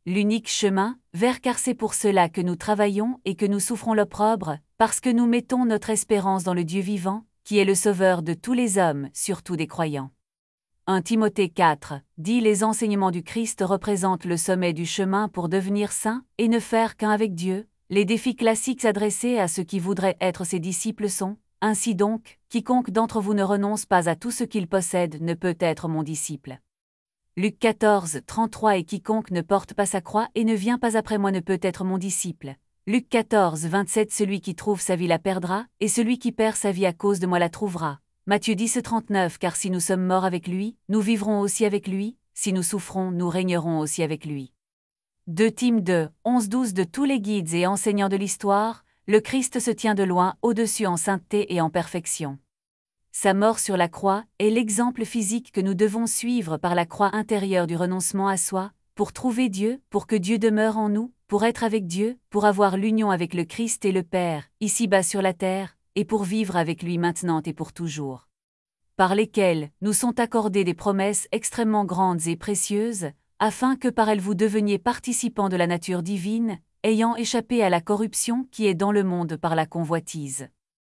l'unique chemin vers, car c'est pour cela que nous travaillons et que nous souffrons l'opprobre, parce que nous mettons notre espérance dans le Dieu vivant, qui est le Sauveur de tous les hommes, surtout des croyants. 1 Timothée 4 dit les enseignements du Christ représentent le sommet du chemin pour devenir saint et ne faire qu'un avec Dieu. Les défis classiques adressés à ceux qui voudraient être ses disciples sont « Ainsi donc, quiconque d'entre vous ne renonce pas à tout ce qu'il possède ne peut être mon disciple. » Luc 14, 33 et quiconque ne porte pas sa croix et ne vient pas après moi ne peut être mon disciple. Luc 14, 27 Celui qui trouve sa vie la perdra, et celui qui perd sa vie à cause de moi la trouvera. Matthieu 10, 39 Car si nous sommes morts avec lui, nous vivrons aussi avec lui, si nous souffrons, nous régnerons aussi avec lui. 2 Tim 2, 11, 12 De tous les guides et enseignants de l'histoire, le Christ se tient de loin au-dessus en sainteté et en perfection. Sa mort sur la croix est l'exemple physique que nous devons suivre par la croix intérieure du renoncement à soi, pour trouver Dieu, pour que Dieu demeure en nous, pour être avec Dieu, pour avoir l'union avec le Christ et le Père, ici-bas sur la terre, et pour vivre avec lui maintenant et pour toujours. Par lesquelles nous sont accordées des promesses extrêmement grandes et précieuses, afin que par elles vous deveniez participants de la nature divine, ayant échappé à la corruption qui est dans le monde par la convoitise.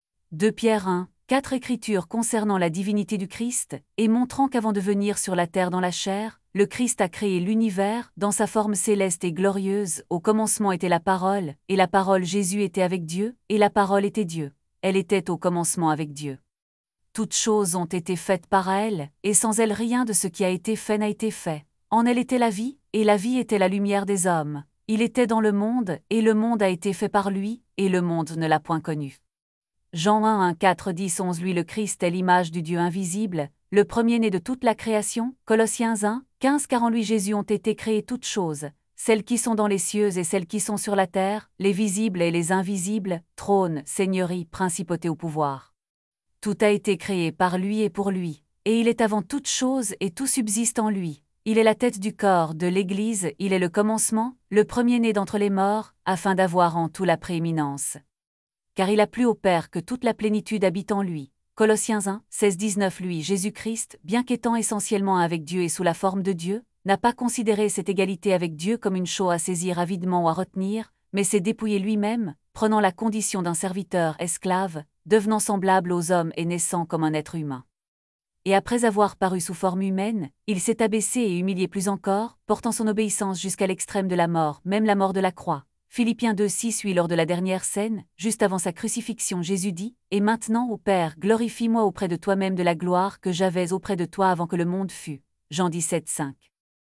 2 Pierre 1, 4 Écritures concernant la divinité du Christ, et montrant qu'avant de venir sur la terre dans la chair, le Christ a créé l'univers dans sa forme céleste et glorieuse. Au commencement était la parole, et la parole Jésus était avec Dieu, et la parole était Dieu. Elle était au commencement avec Dieu. Toutes choses ont été faites par elle, et sans elle rien de ce qui a été fait n'a été fait. En elle était la vie, et la vie était la lumière des hommes. Il était dans le monde, et le monde a été fait par lui, et le monde ne l'a point connu. Jean 1, 4, 10, 11 Lui le Christ est l'image du Dieu invisible, le premier-né de toute la création. Colossiens 1, 15 Car en lui Jésus ont été créées toutes choses, celles qui sont dans les cieux et celles qui sont sur la terre, les visibles et les invisibles, trône, seigneurie, principauté ou pouvoir. Tout a été créé par lui et pour lui, et il est avant toutes choses et tout subsiste en lui. Il est la tête du corps de l'Église, il est le commencement, le premier-né d'entre les morts, afin d'avoir en tout la prééminence. Car il a plu au Père que toute la plénitude habite en lui. Colossiens 1, 16, 19 Lui, Jésus-Christ, bien qu'étant essentiellement avec Dieu et sous la forme de Dieu, n'a pas considéré cette égalité avec Dieu comme une chose à saisir avidement ou à retenir, mais s'est dépouillé lui-même, prenant la condition d'un serviteur esclave, devenant semblable aux hommes et naissant comme un être humain. Et après avoir paru sous forme humaine, il s'est abaissé et humilié plus encore, portant son obéissance jusqu'à l'extrême de la mort, même la mort de la croix. Philippiens 2, 6 Lui lors de la dernière scène, juste avant sa crucifixion, Jésus dit « Et maintenant, ô Père, glorifie-moi auprès de toi-même de la gloire que j'avais auprès de toi avant que le monde fût. » Jean 17, 5.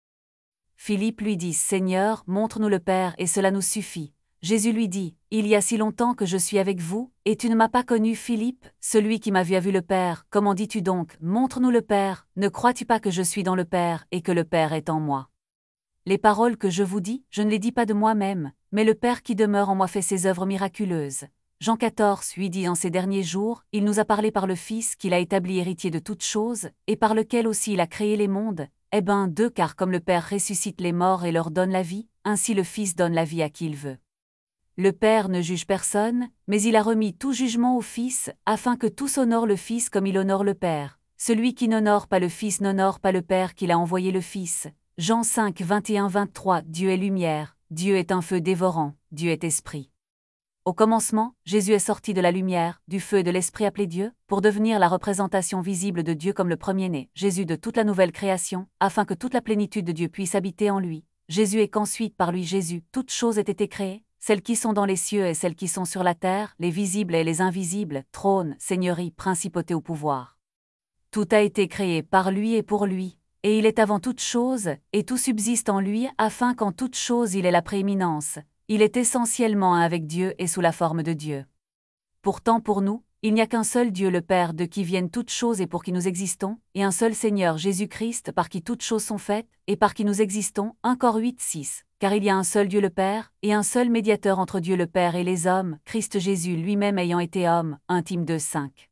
Philippe lui dit « Seigneur, montre-nous le Père et cela nous suffit. » Jésus lui dit « Il y a si longtemps que je suis avec vous, et tu ne m'as pas connu, Philippe, celui qui m'a vu a vu le Père. Comment dis-tu donc, montre-nous le Père? Ne crois-tu pas que je suis dans le Père et que le Père est en moi? Les paroles que je vous dis, je ne les dis pas de moi-même, mais le Père qui demeure en moi fait ses œuvres miraculeuses. Jean 14, 8 dit en ces derniers jours, il nous a parlé par le Fils qu'il a établi héritier de toutes choses, et par lequel aussi il a créé les mondes. 2 Car comme le Père ressuscite les morts et leur donne la vie, ainsi le Fils donne la vie à qui il veut. Le Père ne juge personne, mais il a remis tout jugement au Fils, afin que tous honorent le Fils comme il honore le Père. Celui qui n'honore pas le Fils n'honore pas le Père qu'il a envoyé le Fils. Jean 5, 21, 23 Dieu est lumière, Dieu est un feu dévorant, Dieu est esprit. Au commencement, Jésus est sorti de la lumière, du feu et de l'esprit appelé Dieu, pour devenir la représentation visible de Dieu comme le premier-né, Jésus de toute la nouvelle création, afin que toute la plénitude de Dieu puisse habiter en lui. Jésus et qu'ensuite par lui Jésus, toutes choses aient été créées, celles qui sont dans les cieux et celles qui sont sur la terre, les visibles et les invisibles, trône, seigneurie, principauté ou pouvoir. Tout a été créé par lui et pour lui. Et il est avant toute chose, et tout subsiste en lui, afin qu'en toute chose il ait la prééminence. Il est essentiellement un avec Dieu et sous la forme de Dieu. Pourtant pour nous, il n'y a qu'un seul Dieu le Père de qui viennent toutes choses et pour qui nous existons, et un seul Seigneur Jésus-Christ par qui toutes choses sont faites, et par qui nous existons. 1 Cor 8, 6 Car il y a un seul Dieu le Père, et un seul médiateur entre Dieu le Père et les hommes, Christ Jésus lui-même ayant été homme. 1 Tim 2, 5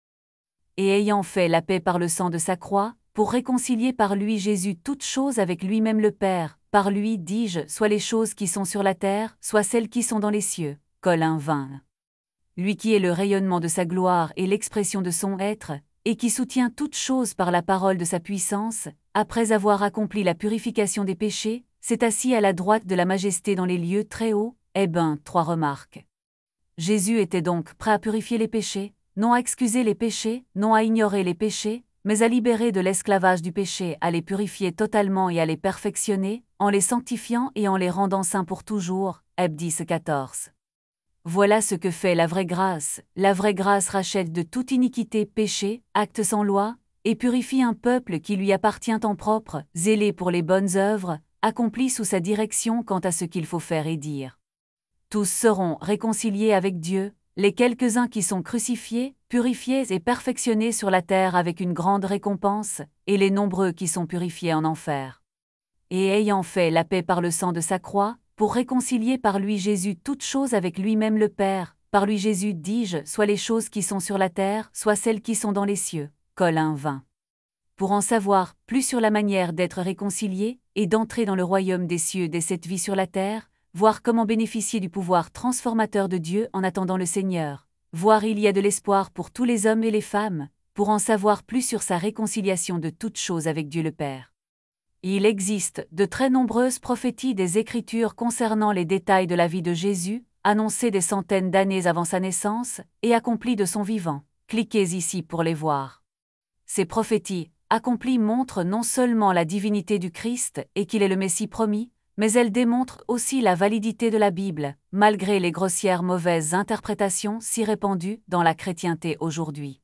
Et ayant fait la paix par le sang de sa croix, pour réconcilier par lui Jésus toutes choses avec lui-même le Père, par lui, dis-je, soit les choses qui sont sur la terre, soit celles qui sont dans les cieux. Col 1, 20. Lui qui est le rayonnement de sa gloire et l'expression de son être, et qui soutient toutes choses par la parole de sa puissance, après avoir accompli la purification des péchés, s'est assis à la droite de la majesté dans les lieux très hauts. Hébreux 3 remarques. Jésus était donc prêt à purifier les péchés, non à excuser les péchés, non à ignorer les péchés, mais à libérer de l'esclavage du péché, à les purifier totalement et à les perfectionner, en les sanctifiant et en les rendant saints pour toujours. Heb 10:14. Voilà ce que fait la vraie grâce. La vraie grâce rachète de toute iniquité, péché, acte sans loi, et purifie un peuple qui lui appartient en propre, zélé pour les bonnes œuvres, accompli sous sa direction quant à ce qu'il faut faire et dire. Tous seront réconciliés avec Dieu, les quelques-uns qui sont crucifiés, purifiés et perfectionnés sur la terre avec une grande récompense, et les nombreux qui sont purifiés en enfer. Et ayant fait la paix par le sang de sa croix, pour réconcilier par lui Jésus toutes choses avec lui-même le Père, par lui Jésus, dis-je, soit les choses qui sont sur la terre, soit celles qui sont dans les cieux. Col 1:20. Pour en savoir plus sur la manière d'être réconcilié, et d'entrer dans le royaume des cieux dès cette vie sur la terre, voir comment bénéficier du pouvoir transformateur de Dieu en attendant le Seigneur, voir il y a de l'espoir pour tous les hommes et les femmes, pour en savoir plus sur sa réconciliation de toutes choses avec Dieu le Père. Il existe de très nombreuses prophéties des Écritures concernant les détails de la vie de Jésus, annoncées des centaines d'années avant sa naissance, et accomplies de son vivant. Cliquez ici pour les voir. Ces prophéties, accomplies montrent non seulement la divinité du Christ et qu'il est le Messie promis, mais elles démontrent aussi la validité de la Bible, malgré les grossières mauvaises interprétations si répandues dans la chrétienté aujourd'hui.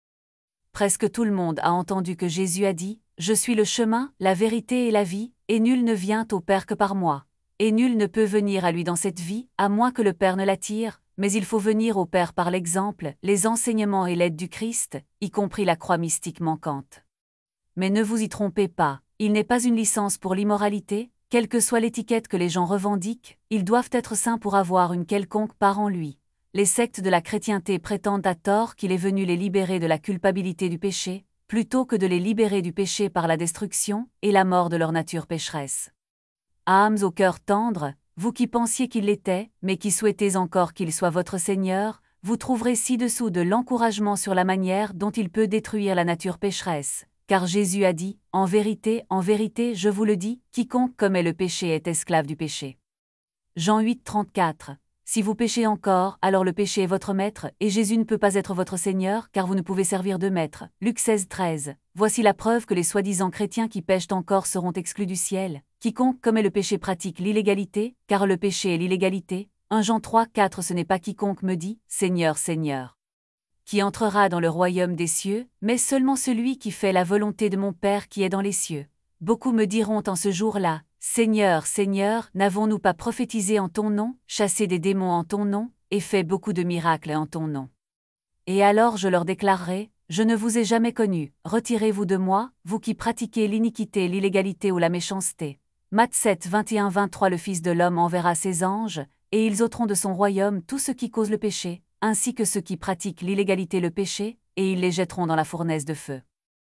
Presque tout le monde a entendu que Jésus a dit « Je suis le chemin, la vérité et la vie, et nul ne vient au Père que par moi. Et nul ne peut venir à lui dans cette vie, à moins que le Père ne l'attire, mais il faut venir au Père par l'exemple, les enseignements et l'aide du Christ, y compris la croix mystique manquante. » Mais ne vous y trompez pas, il n'est pas une licence pour l'immoralité, quelle que soit l'étiquette que les gens revendiquent, ils doivent être saints pour avoir une quelconque part en lui. Les sectes de la chrétienté prétendent à tort qu'il est venu les libérer de la culpabilité du péché, plutôt que de les libérer du péché par la destruction et la mort de leur nature pécheresse. Âmes au cœur tendre, vous qui pensiez qu'il l'était, mais qui souhaitez encore qu'il soit votre Seigneur, vous trouverez ci-dessous de l'encouragement sur la manière dont il peut détruire la nature pécheresse. Car Jésus a dit, en vérité, je vous le dis, quiconque commet le péché est esclave du péché. Jean 8:34. Si vous péchez encore, alors le péché est votre maître, et Jésus ne peut pas être votre Seigneur, car vous ne pouvez servir de maître. Luc 16:13. Voici la preuve que les soi-disant chrétiens qui pêchent encore seront exclus du ciel. Quiconque commet le péché pratique l'illégalité, car le péché est l'illégalité. 1 Jean 3:4. Ce n'est pas quiconque me dit, Seigneur, Seigneur, qui entrera dans le royaume des cieux, mais seulement celui qui fait la volonté de mon Père qui est dans les cieux. Beaucoup me diront en ce jour-là, Seigneur, Seigneur, n'avons-nous pas prophétisé en ton nom, chassé des démons en ton nom, et fait beaucoup de miracles en ton nom? Et alors je leur déclarerai, je ne vous ai jamais connu, retirez-vous de moi, vous qui pratiquez l'iniquité, l'illégalité ou la méchanceté. Matthieu 7, 21-23. Le Fils de l'homme enverra ses anges, et ils ôteront de son royaume tout ce qui cause le péché, ainsi que ceux qui pratiquent l'illégalité le péché, et ils les jetteront dans la fournaise de feu.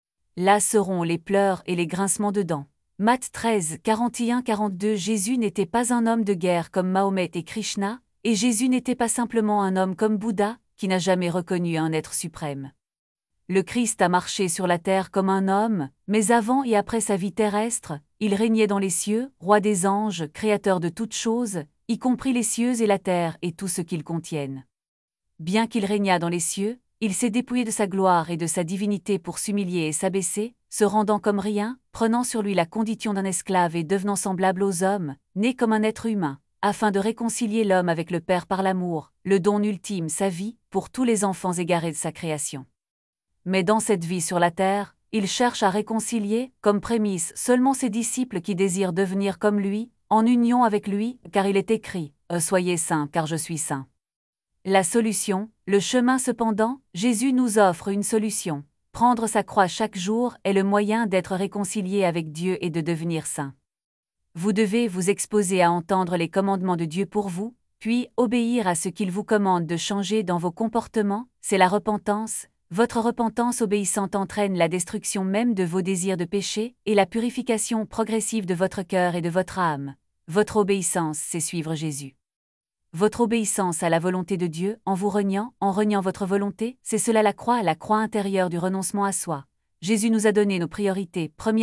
Là seront les pleurs et les grincements de dents. Matthieu 13, 41-42. Jésus n'était pas un homme de guerre comme Mahomet et Krishna, et Jésus n'était pas simplement un homme comme Bouddha, qui n'a jamais reconnu un être suprême. Le Christ a marché sur la terre comme un homme, mais avant et après sa vie terrestre, il régnait dans les cieux, roi des anges, créateur de toutes choses, y compris les cieux et la terre et tout ce qu'ils contiennent. Bien qu'il régnât dans les cieux, il s'est dépouillé de sa gloire et de sa divinité pour s'humilier et s'abaisser, se rendant comme rien, prenant sur lui la condition d'un esclave et devenant semblable aux hommes, né comme un être humain, afin de réconcilier l'homme avec le Père par l'amour, le don ultime, sa vie, pour tous les enfants égarés de sa création. Mais dans cette vie sur la terre, il cherche à réconcilier, comme prémisse, seulement ses disciples qui désirent devenir comme lui, en union avec lui, car il est écrit « Soyez saints, car je suis saint ». La solution, le chemin cependant, Jésus nous offre une solution. Prendre sa croix chaque jour est le moyen d'être réconcilié avec Dieu et de devenir saint. Vous devez vous exposer à entendre les commandements de Dieu pour vous, puis obéir à ce qu'il vous commande de changer dans vos comportements, c'est la repentance. Votre repentance obéissante entraîne la destruction même de vos désirs de péché et la purification progressive de votre cœur et de votre âme. Votre obéissance, c'est suivre Jésus. Votre obéissance à la volonté de Dieu, en reniant votre volonté, c'est cela la croix intérieure du renoncement à soi. Jésus nous a donné nos priorités. Premièrement,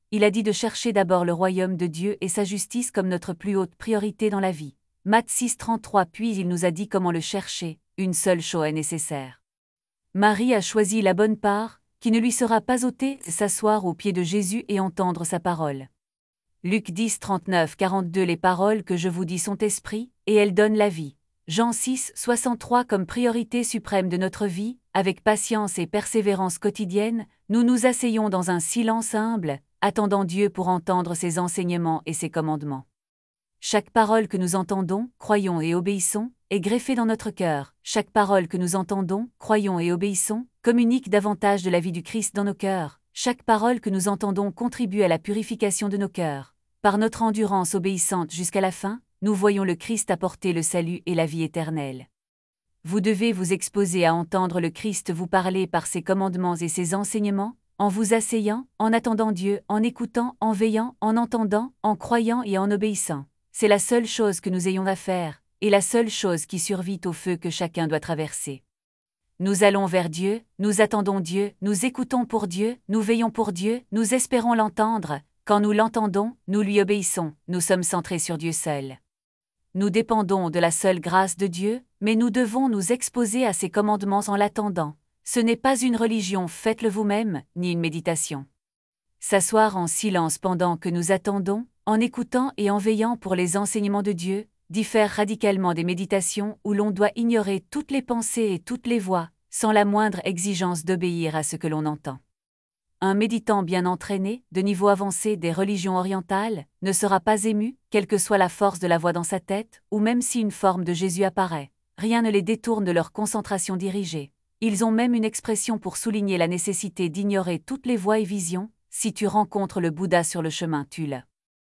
il a dit de chercher d'abord le royaume de Dieu et sa justice comme notre plus haute priorité dans la vie. Matthieu 6,33. Puis il nous a dit comment le chercher, une seule chose est nécessaire. Marie a choisi la bonne part, qui ne lui sera pas ôtée, s'asseoir aux pieds de Jésus et entendre sa parole. Luc 10, 39-42. Les paroles que je vous dis sont esprit, et elles donnent la vie. Jean 6, 63. Comme priorité suprême de notre vie, avec patience et persévérance quotidienne, nous nous asseyons dans un silence humble, attendant Dieu pour entendre ses enseignements et ses commandements. Chaque parole que nous entendons, croyons et obéissons, est greffée dans notre cœur. Chaque parole que nous entendons, croyons et obéissons, communique davantage de la vie du Christ dans nos cœurs. Chaque parole que nous entendons contribue à la purification de nos cœurs. Par notre endurance obéissante jusqu'à la fin, nous voyons le Christ apporter le salut et la vie éternelle. Vous devez vous exposer à entendre le Christ vous parler par ses commandements et ses enseignements, en vous asseyant, en attendant Dieu, en écoutant, en veillant, en entendant, en croyant et en obéissant. C'est la seule chose que nous ayons à faire, et la seule chose qui survit au feu que chacun doit traverser. Nous allons vers Dieu, nous attendons Dieu, nous écoutons pour Dieu, nous veillons pour Dieu, nous espérons l'entendre. Quand nous l'entendons, nous lui obéissons, nous sommes centrés sur Dieu seul. Nous dépendons de la seule grâce de Dieu, mais nous devons nous exposer à ses commandements en l'attendant. Ce n'est pas une religion, faites-le vous-même, ni une méditation. S'asseoir en silence pendant que nous attendons, en écoutant et en veillant pour les enseignements de Dieu, diffère radicalement des méditations où l'on doit ignorer toutes les pensées et toutes les voix, sans la moindre exigence d'obéir à ce que l'on entend. Un méditant bien entraîné, de niveau avancé des religions orientales, ne sera pas ému, quelle que soit la force de la voix dans sa tête, ou même si une forme de Jésus apparaît. Rien ne les détourne de leur concentration dirigée. Ils ont même une expression pour souligner la nécessité d'ignorer toutes les voix et visions. Si tu rencontres le Bouddha sur le chemin, tue-le.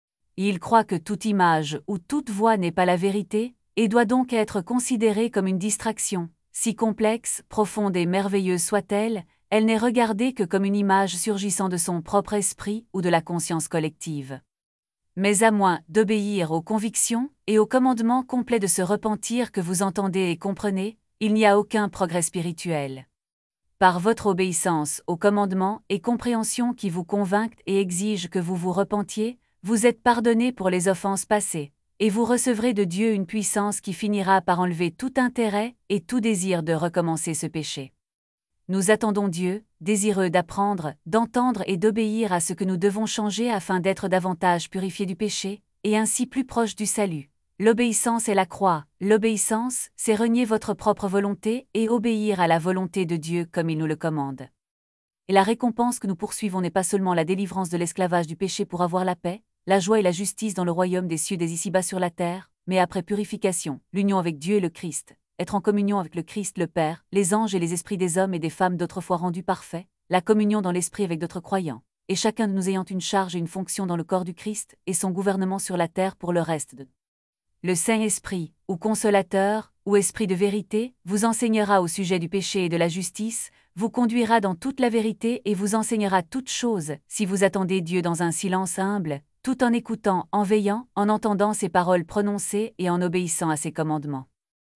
Il croit que toute image ou toute voix n'est pas la vérité, et doit donc être considérée comme une distraction. Si complexe, profonde et merveilleuse soit-elle, elle n'est regardée que comme une image surgissant de son propre esprit ou de la conscience collective. Mais à moins d'obéir aux convictions et au commandement complet de se repentir que vous entendez et comprenez, il n'y a aucun progrès spirituel. Par votre obéissance aux commandements et compréhension qui vous convainquent et exigent que vous vous repentiez, vous êtes pardonné pour les offenses passées, et vous recevrez de Dieu une puissance qui finira par enlever tout intérêt et tout désir de recommencer ce péché. Nous attendons Dieu, désireux d'apprendre, d'entendre et d'obéir à ce que nous devons changer afin d'être davantage purifiés du péché, et ainsi plus proches du salut. L'obéissance est la croix. L'obéissance, c'est renier votre propre volonté et obéir à la volonté de Dieu comme il nous le commande. Et la récompense que nous poursuivons n'est pas seulement la délivrance de l'esclavage du péché pour avoir la paix, la joie et la justice dans le royaume des cieux des ici-bas sur la terre, mais après purification, l'union avec Dieu et le Christ, être en communion avec le Christ le Père, les anges et les esprits des hommes et des femmes d'autrefois rendus parfaits, la communion dans l'esprit avec d'autres croyants, et chacun de nous ayant une charge et une fonction dans le corps du Christ, et son gouvernement sur la terre pour le reste de. Le Saint-Esprit, ou Consolateur, ou Esprit de vérité, vous enseignera au sujet du péché et de la justice, vous conduira dans toute la vérité et vous enseignera toutes choses, si vous attendez Dieu dans un silence humble, tout en écoutant, en veillant, en entendant ses paroles prononcées et en obéissant à ses commandements.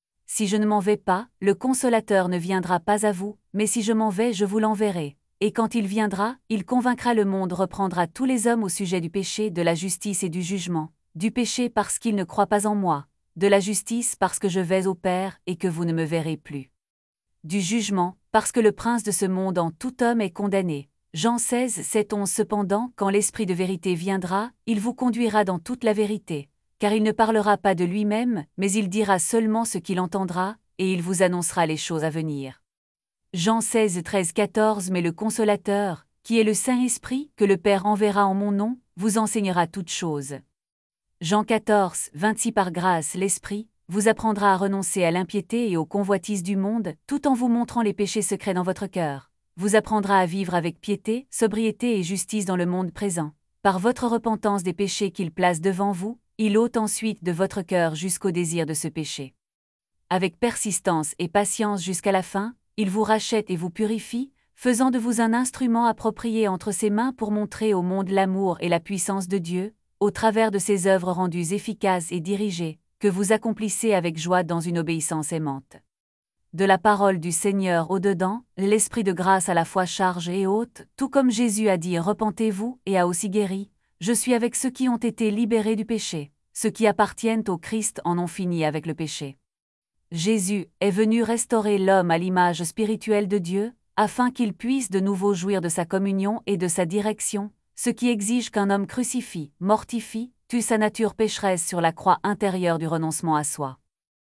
Si je ne m'en vais pas, le Consolateur ne viendra pas à vous, mais si je m'en vais, je vous l'enverrai. Et quand il viendra, il convaincra le monde, reprendra tous les hommes au sujet du péché, de la justice et du jugement, du péché parce qu'ils ne croient pas en moi, de la justice parce que je vais au Père et que vous ne me verrez plus. Du jugement, parce que le prince de ce monde en tout homme est condamné. Jean 16, 7, 11. Cependant, quand l'Esprit de vérité viendra, il vous conduira dans toute la vérité, car il ne parlera pas de lui-même, mais il dira seulement ce qu'il entendra, et il vous annoncera les choses à venir. Jean 16, 13, 14. Mais le Consolateur, qui est le Saint-Esprit, que le Père enverra en mon nom, vous enseignera toutes choses. Jean 14, 26. Par grâce, l'Esprit vous apprendra à renoncer à l'impiété et aux convoitises du monde, tout en vous montrant les péchés secrets dans votre cœur. Vous apprendra à vivre avec piété, sobriété et justice dans le monde présent. Par votre repentance des péchés qu'il place devant vous, il ôte ensuite de votre cœur jusqu'au désir de ce péché. Avec persistance et patience jusqu'à la fin, il vous rachète et vous purifie, faisant de vous un instrument approprié entre ses mains pour montrer au monde l'amour et la puissance de Dieu, au travers de ses œuvres rendues efficaces et dirigées, que vous accomplissez avec joie dans une obéissance aimante. de la parole du Seigneur au-dedans, l'esprit de grâce à la fois charge et haute, tout comme Jésus a dit « Repentez-vous » et a aussi guéri, je suis avec ceux qui ont été libérés du péché, ceux qui appartiennent au Christ en ont fini avec le péché. Jésus est venu restaurer l'homme à l'image spirituelle de Dieu, afin qu'il puisse de nouveau jouir de sa communion et de sa direction, ce qui exige qu'un homme crucifie, mortifie, tue sa nature pécheresse sur la croix intérieure du renoncement à soi.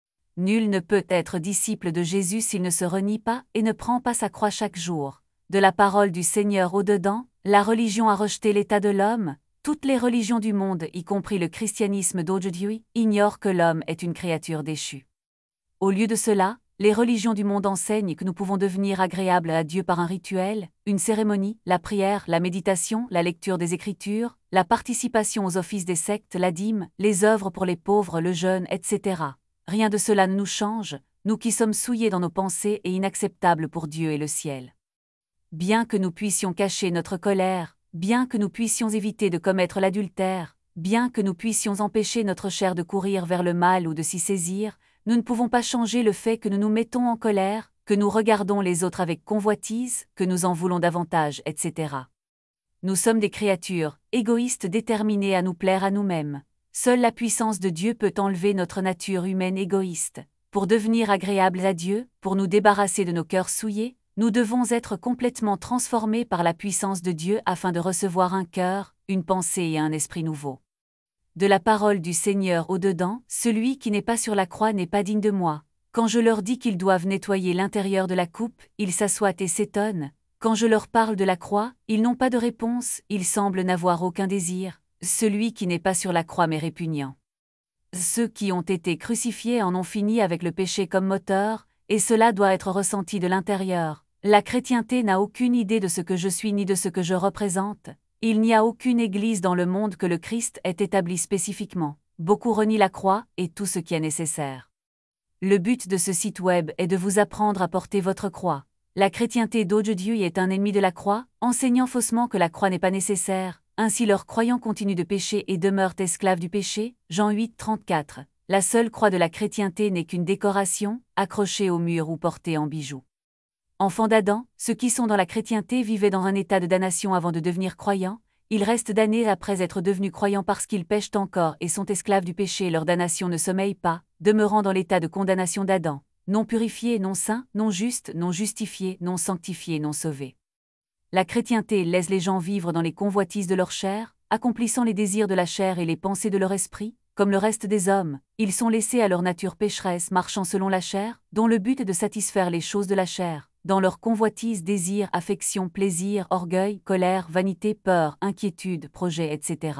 Nul ne peut être disciple de Jésus s'il ne se renie pas et ne prend pas sa croix chaque jour. De la parole du Seigneur au-dedans, la religion a rejeté l'état de l'homme, toutes les religions du monde, y compris le christianisme d'aujourd'hui, ignorent que l'homme est une créature déchue. Au lieu de cela, les religions du monde enseignent que nous pouvons devenir agréables à Dieu par un rituel, une cérémonie, la prière, la méditation, la lecture des Écritures, la participation aux offices des sectes, la dîme, les œuvres pour les pauvres, le jeûne, etc. Rien de cela ne nous change, nous qui sommes souillés dans nos pensées et inacceptables pour Dieu et le ciel. Bien que nous puissions cacher notre colère, bien que nous puissions éviter de commettre l'adultère, bien que nous puissions empêcher notre chair de courir vers le mal ou de s'y saisir, nous ne pouvons pas changer le fait que nous nous mettons en colère, que nous regardons les autres avec convoitise, que nous en voulons davantage, etc. Nous sommes des créatures, égoïstes déterminées à nous plaire à nous-mêmes. Seule la puissance de Dieu peut enlever notre nature humaine égoïste. Pour devenir agréables à Dieu, pour nous débarrasser de nos cœurs souillés, nous devons être complètement transformés par la puissance de Dieu afin de recevoir un cœur, une pensée et un esprit nouveau. De la parole du Seigneur au-dedans, celui qui n'est pas sur la croix n'est pas digne de moi. Quand je leur dis qu'ils doivent nettoyer l'intérieur de la coupe, ils s'assoient et s'étonnent. Quand je leur parle de la croix, ils n'ont pas de réponse, ils semblent n'avoir aucun désir. Celui qui n'est pas sur la croix m'est répugnant. Ceux qui ont été crucifiés en ont fini avec le péché comme moteur, et cela doit être ressenti de l'intérieur. La chrétienté n'a aucune idée de ce que je suis ni de ce que je représente. Il n'y a aucune église dans le monde que le Christ ait établie spécifiquement. Beaucoup renient la croix et tout ce qui est nécessaire. Le but de ce site web est de vous apprendre à porter votre croix. La chrétienté d'aujourd'hui est un ennemi de la croix, enseignant faussement que la croix n'est pas nécessaire. Ainsi leurs croyants continuent de pécher et demeurent esclaves du péché. Jean 8, 34. La seule croix de la chrétienté n'est qu'une décoration, accrochée au mur ou portée en bijoux. Enfants d'Adam, ceux qui sont dans la chrétienté vivaient dans un état de damnation avant de devenir croyants. Ils restent damnés après être devenus croyants parce qu'ils pêchent encore et sont esclaves du péché. Leur damnation ne sommeille pas, demeurant dans l'état de condamnation d'Adam. Non purifiés, non saints, non justes, non justifiés, non sanctifiés, non sauvés. La chrétienté laisse les gens vivre dans les convoitises de leur chair, accomplissant les désirs de la chair et les pensées de leur esprit, comme le reste des hommes. Ils sont laissés à leur nature pécheresse marchant selon la chair, dont le but est de satisfaire les choses de la chair, dans leurs convoitises, désirs, affections, plaisirs, orgueil, colère, vanité, peur, inquiétude, projets, etc.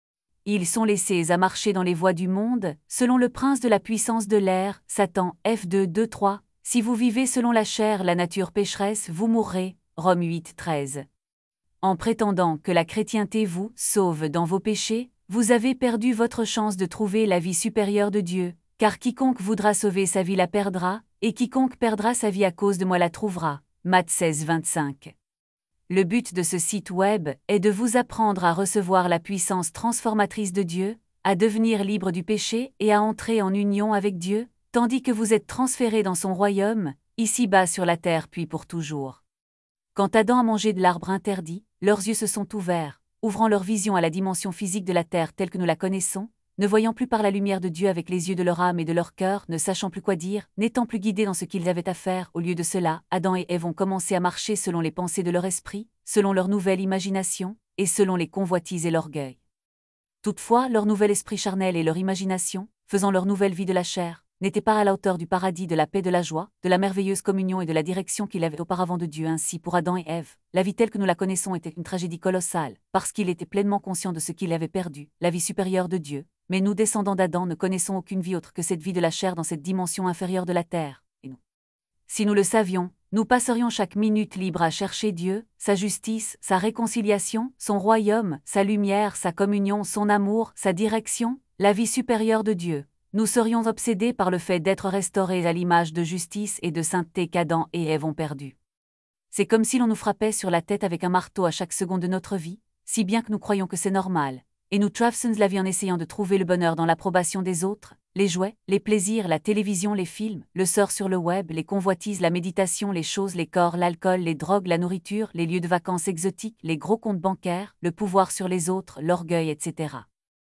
Ils sont laissés à marcher dans les voies du monde, selon le prince de la puissance de l'air, Satan, F2, 2, 3. Si vous vivez selon la chair, la nature pécheresse, vous mourrez. Romains 8, 13. En prétendant que la chrétienté vous sauve dans vos péchés, vous avez perdu votre chance de trouver la vie supérieure de Dieu, car quiconque voudra sauver sa vie la perdra, et quiconque perdra sa vie à cause de moi la trouvera. Matthieu 16, 25. Le but de ce site web est de vous apprendre à recevoir la puissance transformatrice de Dieu, à devenir libre du péché et à entrer en union avec Dieu, tandis que vous êtes transférés dans son royaume, ici-bas sur la terre puis pour toujours. Quand Adam a mangé de l'arbre interdit, leurs yeux se sont ouverts, ouvrant leur vision à la dimension physique de la terre telle que nous la connaissons, ne voyant plus par la lumière de Dieu avec les yeux de leur âme et de leur cœur, ne sachant plus quoi dire, n'étant plus guidés dans ce qu'ils avaient à faire. Au lieu de cela, Adam et Ève ont commencé à marcher selon les pensées de leur esprit, selon leur nouvelle imagination, et selon les convoitises et l'orgueil. Toutefois, leur nouvel esprit charnel et leur imagination, faisant leur nouvelle vie de la chair, n'étaient pas à la hauteur du paradis, de la paix, de la joie, de la merveilleuse communion et de la direction qu'il avait auparavant de Dieu. Ainsi pour Adam et Ève, la vie telle que nous la connaissons était une tragédie colossale, parce qu'il était pleinement conscient de ce qu'il avait perdu, la vie supérieure de Dieu. Mais nous, descendants d'Adam, ne connaissons aucune vie autre que cette vie de la chair dans cette dimension inférieure de la terre. Et nous, si nous le savions, nous passerions chaque minute libre à chercher Dieu, sa justice, sa réconciliation, son royaume, sa lumière, sa communion, son amour, sa direction, la vie supérieure de Dieu. Nous serions obsédés par le fait d'être restaurés à l'image de justice et de sainteté qu'Adam et Ève ont perdu. C'est comme si l'on nous frappait sur la tête avec un marteau à chaque seconde de notre vie, si bien que nous croyons que c'est normal. Et nous traversons la vie en essayant de trouver le bonheur dans l'approbation des autres, les jouets, les plaisirs, la télévision, les films, le sort sur le web, les convoitises, la méditation, les choses, les corps, l'alcool, les drogues, la nourriture, les lieux de vacances exotiques, les gros comptes bancaires, le pouvoir sur les autres, l'orgueil, etc.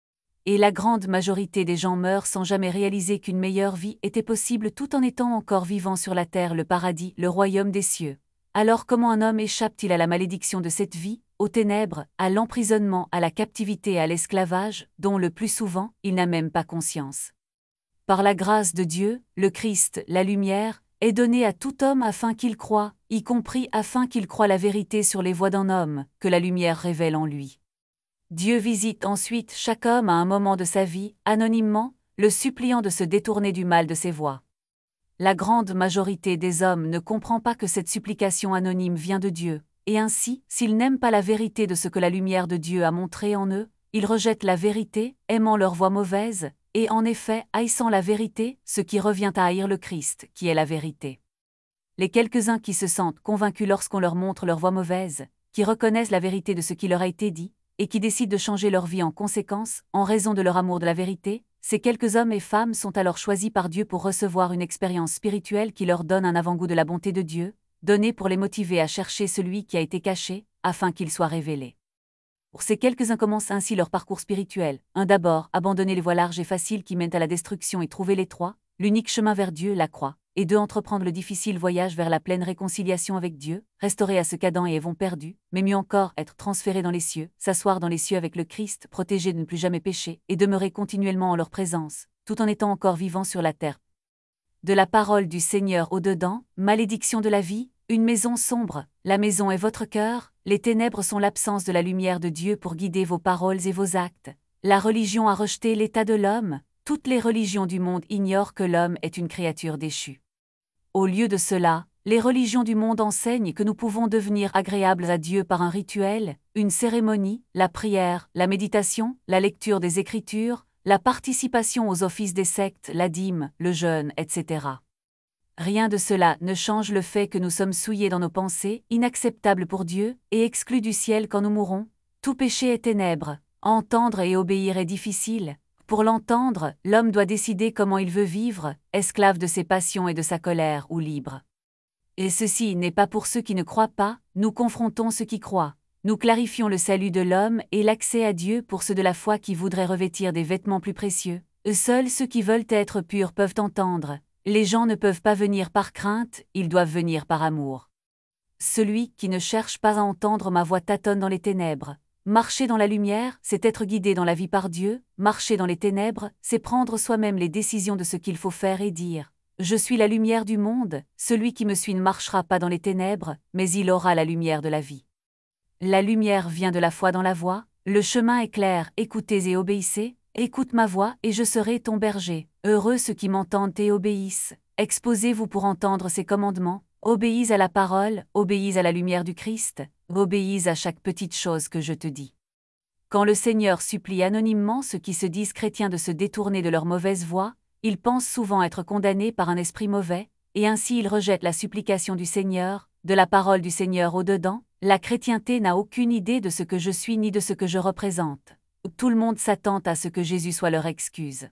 Et la grande majorité des gens meurent sans jamais réaliser qu'une meilleure vie était possible tout en étant encore vivant sur la terre, le paradis, le royaume des cieux. Alors comment un homme échappe-t-il à la malédiction de cette vie, aux ténèbres, à l'emprisonnement, à la captivité et à l'esclavage, dont le plus souvent, il n'a même pas conscience? Par la grâce de Dieu, le Christ, la lumière, est donnée à tout homme afin qu'il croie, y compris afin qu'il croie la vérité sur les voies d'un homme, que la lumière révèle en lui. Dieu visite ensuite chaque homme à un moment de sa vie, anonymement, le suppliant de se détourner du mal de ses voies. La grande majorité des hommes ne comprend pas que cette supplication anonyme vient de Dieu, et ainsi, s'ils n'aiment pas la vérité de ce que la lumière de Dieu a montré en eux, ils rejettent la vérité, aimant leur voie mauvaise, et en effet, haïssant la vérité, ce qui revient à haïr le Christ, qui est la vérité. Les quelques-uns qui se sentent convaincus lorsqu'on leur montre leur voie mauvaise, qui reconnaissent la vérité de ce qui leur a été dit, et qui décident de changer leur vie en conséquence, en raison de leur amour de la vérité, ces quelques hommes et femmes sont alors choisis par Dieu pour recevoir une expérience spirituelle qui leur donne un avant-goût de la bonté de Dieu, donnée pour les motiver à chercher celui qui a été caché, afin qu'il soit révélé. Pour ces quelques-uns commencent ainsi leur parcours spirituel. D'abord, abandonner les voies larges et faciles qui mènent à la destruction et trouver l'étroit, l'unique chemin vers Dieu, la croix. Et 2. Entreprendre le difficile voyage vers la pleine réconciliation avec Dieu, restaurés à ce qu'Adam et Ève ont perdu, mais mieux encore, être transférés dans les cieux, s'asseoir dans les cieux avec le Christ, protégés de ne plus jamais pécher, et demeurer continuellement en leur présence, tout en étant encore vivants sur la terre. De la parole du Seigneur au-dedans, malédiction de la vie, une maison sombre, la maison est votre cœur, les ténèbres sont l'absence de la lumière de Dieu pour guider vos paroles et vos actes. La religion a rejeté l'état de l'homme, toutes les religions du monde ignorent que l'homme est une créature déchue. Au lieu de cela, les religions du monde enseignent que nous pouvons devenir agréables à Dieu par un rituel, une cérémonie, la prière, la méditation, la lecture des Écritures, la participation aux offices des sectes, la dîme, le jeûne, etc. Rien de cela ne change le fait que nous sommes souillés dans nos pensées, inacceptables pour Dieu, et exclus du ciel quand nous mourrons. Tout péché est ténèbres, entendre et obéir est difficile. Pour l'entendre, l'homme doit décider comment il veut vivre, esclave de ses passions et de sa colère ou libre. Et ceci n'est pas pour ceux qui ne croient pas, nous confrontons ceux qui croient. Nous clarifions le salut de l'homme et l'accès à Dieu pour ceux de la foi qui voudraient revêtir des vêtements plus précieux. Seuls ceux qui veulent être purs peuvent entendre. Les gens ne peuvent pas venir par crainte, ils doivent venir par amour. Celui qui ne cherche pas à entendre ma voix tâtonne dans les ténèbres. Marcher dans la lumière, c'est être guidé dans la vie par Dieu. Marcher dans les ténèbres, c'est prendre soi-même les décisions de ce qu'il faut faire et dire. Je suis la lumière du monde, celui qui me suit ne marchera pas dans les ténèbres, mais il aura la lumière de la vie. La lumière vient de la foi dans la voie, le chemin est clair, écoutez et obéissez, écoute ma voix et je serai ton berger. Heureux ceux qui m'entendent et obéissent. Exposez-vous pour entendre ses commandements, obéis à la parole, obéis à la lumière du Christ, obéis à chaque petite chose que je te dis. Quand le Seigneur supplie anonymement ceux qui se disent chrétiens de se détourner de leur mauvaise voie, ils pensent souvent être condamnés par un esprit mauvais, et ainsi ils rejettent la supplication du Seigneur, de la parole du Seigneur au-dedans. La chrétienté n'a aucune idée de ce que je suis ni de ce que je représente. Tout le monde s'attend à ce que Jésus soit leur excuse.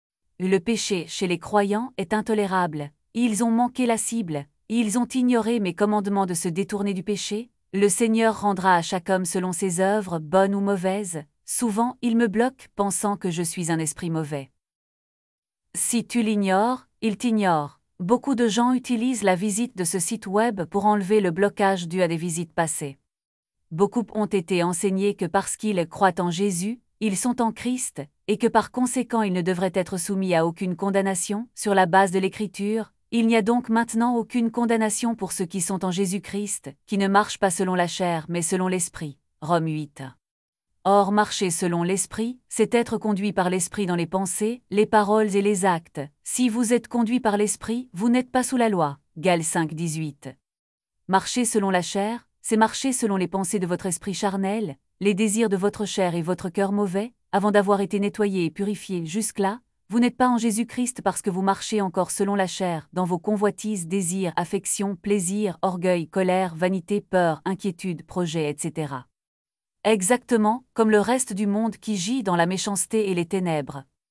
Le péché chez les croyants est intolérable. Ils ont manqué la cible. Ils ont ignoré mes commandements de se détourner du péché. Le Seigneur rendra à chaque homme selon ses œuvres, bonnes ou mauvaises. Souvent, ils me bloquent, pensant que je suis un esprit mauvais. Si tu l'ignores, il t'ignore. Beaucoup de gens utilisent la visite de ce site web pour enlever le blocage dû à des visites passées. Beaucoup ont été enseignés que parce qu'ils croient en Jésus, ils sont en Christ, et que par conséquent ils ne devraient être soumis à aucune condamnation, sur la base de l'Écriture. Il n'y a donc maintenant aucune condamnation pour ceux qui sont en Jésus-Christ, qui ne marchent pas selon la chair mais selon l'Esprit. Romains 8. Or, marcher selon l'Esprit, c'est être conduit par l'Esprit dans les pensées, les paroles et les actes. Si vous êtes conduit par l'Esprit, vous n'êtes pas sous la loi. Galates 5, 18. Marcher selon la chair, c'est marcher selon les pensées de votre esprit charnel, les désirs de votre chair et votre cœur mauvais, avant d'avoir été nettoyés et purifiés jusque-là. Vous n'êtes pas en Jésus-Christ parce que vous marchez encore selon la chair, dans vos convoitises, désirs, affections, plaisirs, orgueil, colère, vanité, peur, inquiétude, projets, etc. Exactement comme le reste du monde qui gît dans la méchanceté et les ténèbres.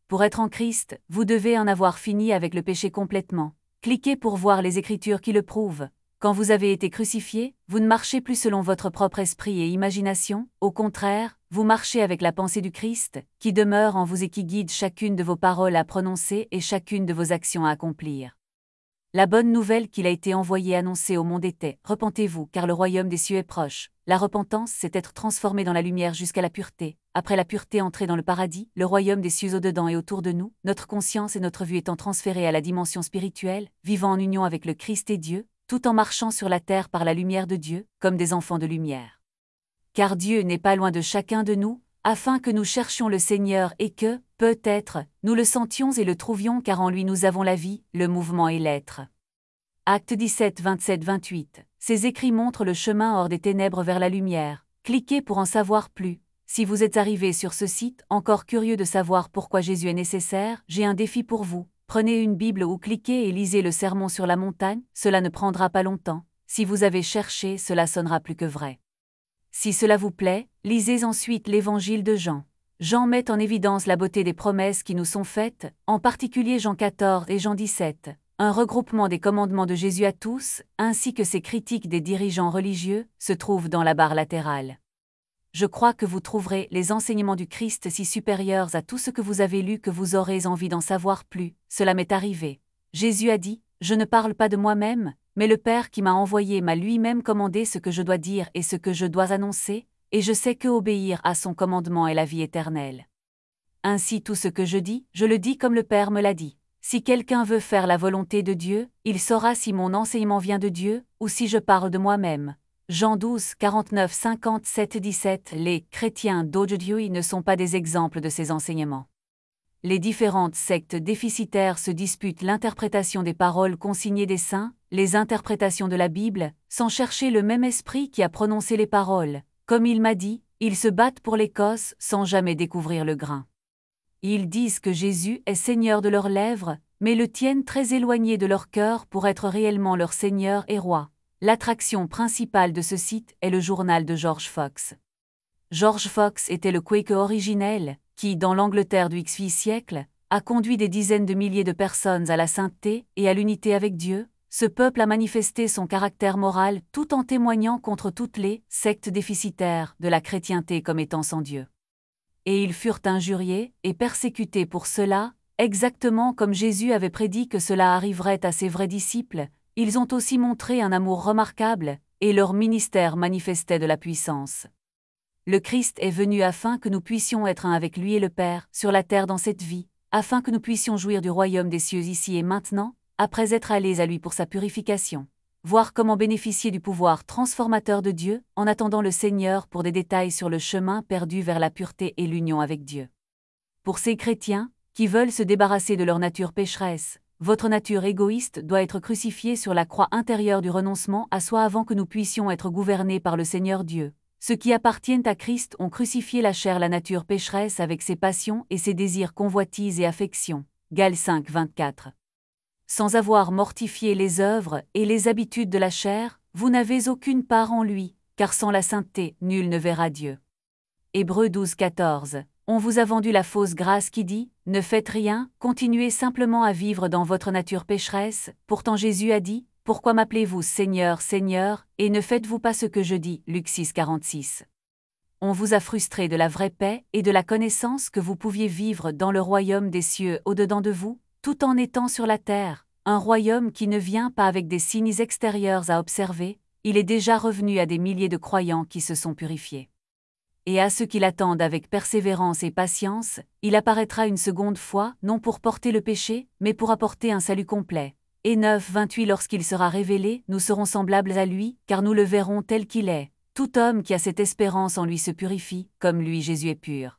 Pour être en Christ, vous devez en avoir fini avec le péché complètement. Cliquez pour voir les Écritures qui le prouvent. Quand vous avez été crucifié, vous ne marchez plus selon votre propre esprit et imagination, au contraire, vous marchez avec la pensée du Christ, qui demeure en vous et qui guide chacune de vos paroles à prononcer et chacune de vos actions à accomplir. La bonne nouvelle qu'il a été envoyé annoncer au monde était « Repentez-vous, car le royaume des cieux est proche ». La repentance, c'est être transformé dans la lumière jusqu'à la pureté. Après la pureté, entrer dans le paradis, le royaume des cieux au-dedans et autour de nous, notre conscience et notre vue étant transférées à la dimension spirituelle, vivant en union avec le Christ et Dieu, tout en marchant sur la terre par la lumière de Dieu, comme des enfants de lumière. Car Dieu n'est pas loin de chacun de nous, afin que nous cherchions le Seigneur et que, peut-être, nous le sentions et le trouvions car en lui nous avons la vie, le mouvement et l'être. Acte 17, 27-28. Ces écrits montrent le chemin hors des ténèbres vers la lumière. Cliquez pour en savoir plus. Si vous êtes arrivé sur ce site, encore curieux de savoir pourquoi Jésus est nécessaire, j'ai un défi pour vous. Prenez une Bible ou cliquez et lisez le Sermon sur la montagne, cela ne prendra pas longtemps. Si vous avez cherché, cela sonnera plus que vrai. Si cela vous plaît, lisez ensuite l'Évangile de Jean. Jean met en évidence la beauté des promesses qui nous sont faites, en particulier Jean 14 et Jean 17, un regroupement des commandements de Jésus à tous, ainsi que ses critiques des dirigeants religieux, se trouve dans la barre latérale. Je crois que vous trouverez les enseignements du Christ si supérieurs à tout ce que vous avez lu que vous aurez envie d'en savoir plus. Cela m'est arrivé. Jésus a dit, « Je ne parle pas de moi-même, mais le Père qui m'a envoyé m'a lui-même commandé ce que je dois dire et ce que je dois annoncer, et je sais que obéir à son commandement est la vie éternelle. Ainsi tout ce que je le dis comme le Père me l'a dit. Si quelqu'un veut faire la volonté de Dieu, il saura si mon enseignement vient de Dieu, ou si je parle de moi-même. » Jean 12, 49, 57, 17. Les chrétiens d'aujourd'hui ne sont pas des exemples de ces enseignements. Les différentes sectes déficitaires se disputent l'interprétation des paroles consignées des saints, les interprétations de la Bible, sans chercher le même esprit qui a prononcé les paroles. Comme il m'a dit, ils se battent pour l'écosse sans jamais découvrir le grain. Ils disent que Jésus est Seigneur de leurs lèvres, mais le tiennent très éloigné de leur cœur pour être réellement leur Seigneur et Roi. L'attraction principale de ce site est le journal de George Fox. George Fox était le Quaker originel, qui, dans l'Angleterre du XVIIe siècle, a conduit des dizaines de milliers de personnes à la sainteté et à l'unité avec Dieu. Ce peuple a manifesté son caractère moral tout en témoignant contre toutes les sectes déficitaires de la chrétienté comme étant sans Dieu. Et ils furent injuriés et persécutés pour cela, exactement comme Jésus avait prédit que cela arriverait à ses vrais disciples. Ils ont aussi montré un amour remarquable, et leur ministère manifestait de la puissance. Le Christ est venu afin que nous puissions être un avec lui et le Père, sur la terre dans cette vie, afin que nous puissions jouir du royaume des cieux ici et maintenant, après être allés à lui pour sa purification. Voir comment bénéficier du pouvoir transformateur de Dieu, en attendant le Seigneur pour des détails sur le chemin perdu vers la pureté et l'union avec Dieu. Pour ces chrétiens, qui veulent se débarrasser de leur nature pécheresse, votre nature égoïste doit être crucifiée sur la croix intérieure du renoncement à soi avant que nous puissions être gouvernés par le Seigneur Dieu. Ceux qui appartiennent à Christ ont crucifié la chair, la nature pécheresse avec ses passions et ses désirs, convoitises et affections. Galates 5, 24. Sans avoir mortifié les œuvres et les habitudes de la chair, vous n'avez aucune part en lui, car sans la sainteté, nul ne verra Dieu. Hébreux 12, 14. On vous a vendu la fausse grâce qui dit « Ne faites rien, continuez simplement à vivre dans votre nature pécheresse ». Pourtant Jésus a dit « Pourquoi m'appelez-vous Seigneur, Seigneur, et ne faites-vous pas ce que je dis » Luc 6, 46. On vous a frustré de la vraie paix et de la connaissance que vous pouviez vivre dans le royaume des cieux au-dedans de vous, tout en étant sur la terre, un royaume qui ne vient pas avec des signes extérieurs à observer, il est déjà revenu à des milliers de croyants qui se sont purifiés. Et à ceux qui l'attendent avec persévérance et patience, il apparaîtra une seconde fois, non pour porter le péché, mais pour apporter un salut complet. Et 9, 28 Lorsqu'il sera révélé, nous serons semblables à lui, car nous le verrons tel qu'il est. Tout homme qui a cette espérance en lui se purifie, comme lui Jésus est pur.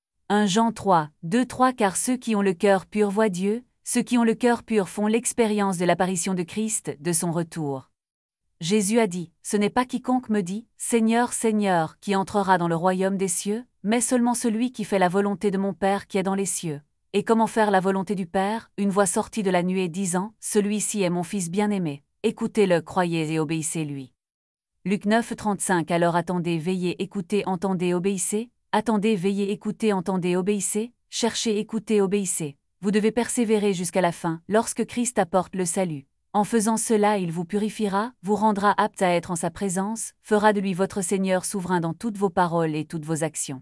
1 Jean 3, 2, 3 Car ceux qui ont le cœur pur voient Dieu, ceux qui ont le cœur pur font l'expérience de l'apparition de Christ, de son retour. Jésus a dit, ce n'est pas quiconque me dit, Seigneur, Seigneur, qui entrera dans le royaume des cieux, mais seulement celui qui fait la volonté de mon Père qui est dans les cieux. Et comment faire la volonté du Père? Une voix sortit de la nuée disant, celui-ci est mon Fils bien-aimé, écoutez-le, croyez et obéissez-lui. Luc 9, 35 Alors attendez, veillez, écoutez, entendez, obéissez, attendez, veillez, écoutez, entendez, obéissez. cherchez, écoutez, obéissez. Vous devez persévérer jusqu'à la fin, lorsque Christ apporte le salut. En faisant cela, il vous purifiera, vous rendra apte à être en sa présence, fera de lui votre Seigneur souverain dans toutes vos paroles et toutes vos actions.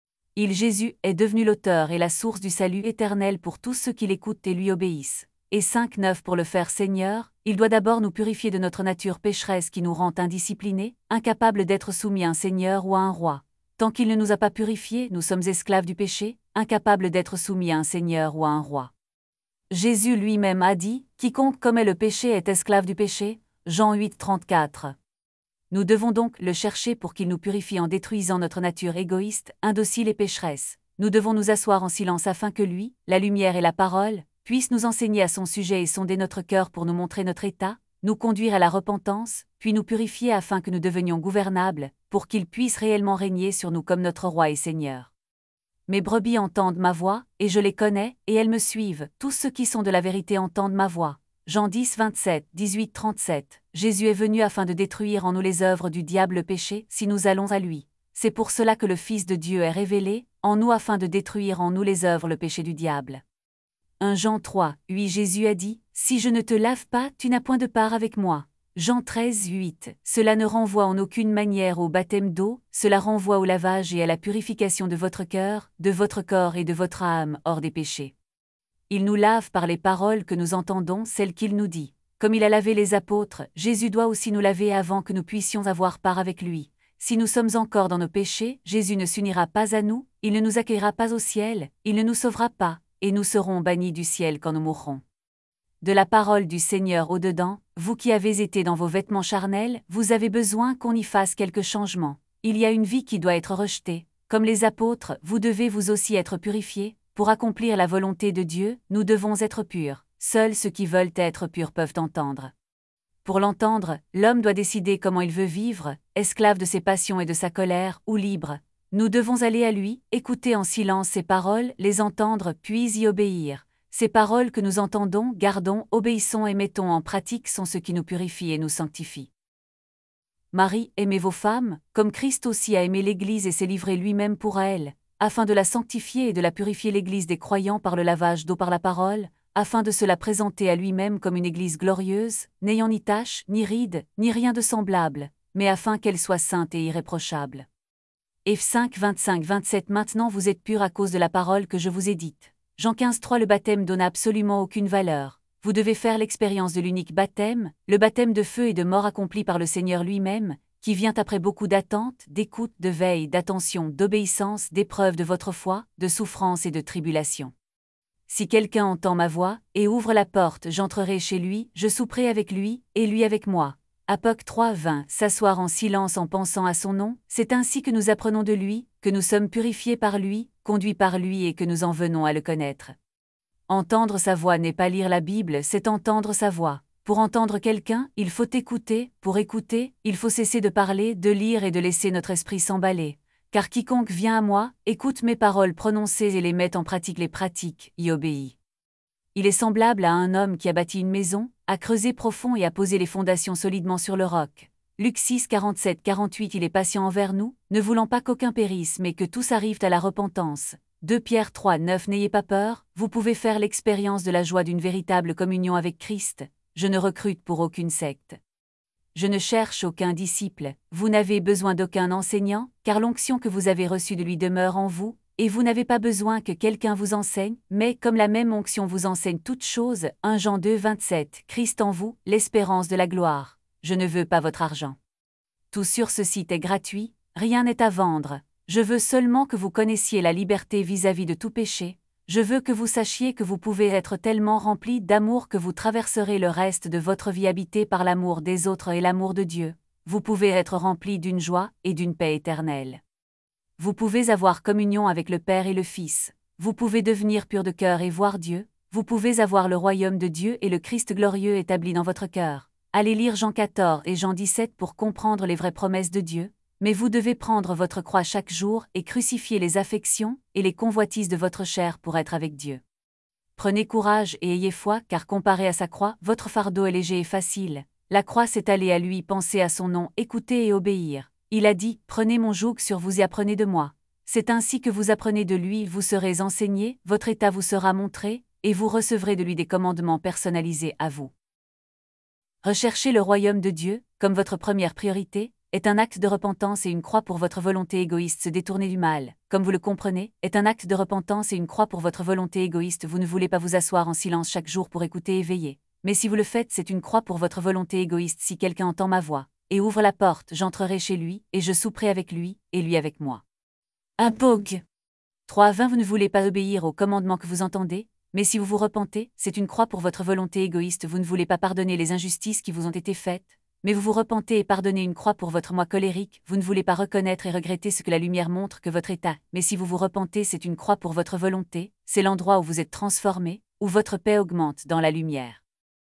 Jésus, est devenu l'auteur et la source du salut éternel pour tous ceux qui l'écoutent et lui obéissent. Et 5:9 Pour le faire Seigneur, il doit d'abord nous purifier de notre nature pécheresse qui nous rend indisciplinés, incapables d'être soumis à un Seigneur ou à un roi. Tant qu'il ne nous a pas purifiés, nous sommes esclaves du péché, incapables d'être soumis à un Seigneur ou à un roi. Jésus lui-même a dit, « Quiconque commet le péché est esclave du péché » Jean 8:34. Nous devons donc le chercher pour qu'il nous purifie en détruisant notre nature égoïste, indocile et pécheresse. Nous devons nous asseoir en silence afin que lui, la lumière et la parole, puissent nous enseigner à son sujet et sonder notre cœur pour nous montrer notre état, nous conduire à la repentance, puis nous purifier afin que nous devenions gouvernables, pour qu'il puisse réellement régner sur nous comme notre roi et Seigneur. Mes brebis entendent ma voix, et je les connais, et elles me suivent. Tous ceux qui sont de la vérité entendent ma voix. Jean 10:27, 18:37. Jésus est venu afin de détruire en nous les œuvres du diable, le péché, si nous allons à lui. C'est pour cela que le Fils de Dieu est révélé, en nous afin de détruire en nous les œuvres, le péché du diable. 1 Jean 3:8 Jésus a dit, « Si je ne te lave pas, tu n'as point de part avec moi. » Jean 13:8 Cela ne renvoie en aucune manière au baptême d'eau, cela renvoie au lavage et à la purification de votre cœur, de votre corps et de votre âme, hors des péchés. Il nous lave par les paroles que nous entendons, celles qu'il nous dit. Comme il a lavé les apôtres, Jésus doit aussi nous laver avant que nous puissions avoir part avec lui. Si nous sommes encore dans nos péchés, Jésus ne s'unira pas à nous, il ne nous accueillera pas au ciel, il ne nous sauvera pas, et nous serons bannis du ciel quand nous mourrons. De la parole du Seigneur au-dedans, vous qui avez été dans vos vêtements charnels, vous avez besoin qu'on y fasse quelques changements. Il y a une vie qui doit être rejetée. Comme les apôtres, vous devez vous aussi être purifiés. Pour accomplir la volonté de Dieu, nous devons être purs. Seuls ceux qui veulent être purs peuvent entendre. Pour l'entendre, l'homme doit décider comment il veut vivre, esclave de ses passions et de sa colère, ou libre. Nous devons aller à lui, écouter en silence ses paroles, les entendre, puis y obéir. Ces paroles que nous entendons, gardons, obéissons et mettons en pratique sont ce qui nous purifie et nous sanctifie. Marie, aimez vos femmes, comme Christ aussi a aimé l'Église et s'est livré lui-même pour elle, afin de la sanctifier et de la purifier, l'Église des croyants par le lavage d'eau par la parole, afin de se la présenter à lui-même comme une Église glorieuse, n'ayant ni tache, ni ride, ni rien de semblable, mais afin qu'elle soit sainte et irréprochable. Eph 5:25-27 Maintenant vous êtes purs à cause de la parole que je vous ai dite. Jean 15:3 Le baptême donne absolument aucune valeur. Vous devez faire l'expérience de l'unique baptême, le baptême de feu et de mort accompli par le Seigneur lui-même, qui vient après beaucoup d'attente, d'écoute, de veille, d'attention, d'obéissance, d'épreuve de votre foi, de souffrance et de tribulation. Si quelqu'un entend ma voix, et ouvre la porte, j'entrerai chez lui, je souperai avec lui, et lui avec moi. Apoc 3:20 S'asseoir en silence en pensant à son nom, c'est ainsi que nous apprenons de lui, que nous sommes purifiés par lui, conduits par lui et que nous en venons à le connaître. Entendre sa voix n'est pas lire la Bible, c'est entendre sa voix. Pour entendre quelqu'un, il faut écouter, pour écouter, il faut cesser de parler, de lire et de laisser notre esprit s'emballer. Car quiconque vient à moi, écoute mes paroles prononcées et les met en pratique, les pratique, y obéit. Il est semblable à un homme qui a bâti une maison, a creusé profond et a posé les fondations solidement sur le roc. Luc 6:47-48 Il est patient envers nous, ne voulant pas qu'aucun périsse mais que tous arrivent à la repentance. 2 Pierre 3:9 N'ayez pas peur, vous pouvez faire l'expérience de la joie d'une véritable communion avec Christ. Je ne recrute pour aucune secte. Je ne cherche aucun disciple, vous n'avez besoin d'aucun enseignant, car l'onction que vous avez reçue de lui demeure en vous, et vous n'avez pas besoin que quelqu'un vous enseigne, mais comme la même onction vous enseigne toutes choses, 1 Jean 2:27 Christ en vous, l'espérance de la gloire. Je ne veux pas votre argent. Tout sur ce site est gratuit, rien n'est à vendre. Je veux seulement que vous connaissiez la liberté vis-à-vis de tout péché. Je veux que vous sachiez que vous pouvez être tellement rempli d'amour que vous traverserez le reste de votre vie habité par l'amour des autres et l'amour de Dieu. Vous pouvez être rempli d'une joie et d'une paix éternelle. Vous pouvez avoir communion avec le Père et le Fils. Vous pouvez devenir pur de cœur et voir Dieu. Vous pouvez avoir le royaume de Dieu et le Christ glorieux établi dans votre cœur. Allez lire Jean 14 et Jean 17 pour comprendre les vraies promesses de Dieu. Mais vous devez prendre votre croix chaque jour et crucifier les affections et les convoitises de votre chair pour être avec Dieu. Prenez courage et ayez foi, car comparé à sa croix, votre fardeau est léger et facile. La croix c'est aller à lui, penser à son nom, écouter et obéir. Il a dit, prenez mon joug sur vous et apprenez de moi. c'est ainsi que vous apprenez de lui, vous serez enseigné, votre état vous sera montré, et vous recevrez de lui des commandements personnalisés à vous. Rechercher le royaume de Dieu, comme votre première priorité, est un acte de repentance et une croix pour votre volonté égoïste. Se détourner du mal, comme vous le comprenez, est un acte de repentance et une croix pour votre volonté égoïste. Vous ne voulez pas vous asseoir en silence chaque jour pour écouter et veiller. Mais si vous le faites, c'est une croix pour votre volonté égoïste. Si quelqu'un entend ma voix, et ouvre la porte, j'entrerai chez lui, et je souperai avec lui, et lui avec moi. 1 Pog 3:20. Vous ne voulez pas obéir aux commandements que vous entendez, mais si vous vous repentez, c'est une croix pour votre volonté égoïste. Vous ne voulez pas pardonner les injustices qui vous ont été faites, mais vous vous repentez et pardonnez. Une croix pour votre moi colérique. Vous ne voulez pas reconnaître et regretter ce que la lumière montre que votre état, mais si vous vous repentez, c'est une croix pour votre volonté. C'est l'endroit où vous êtes transformé, où votre paix augmente dans la lumière.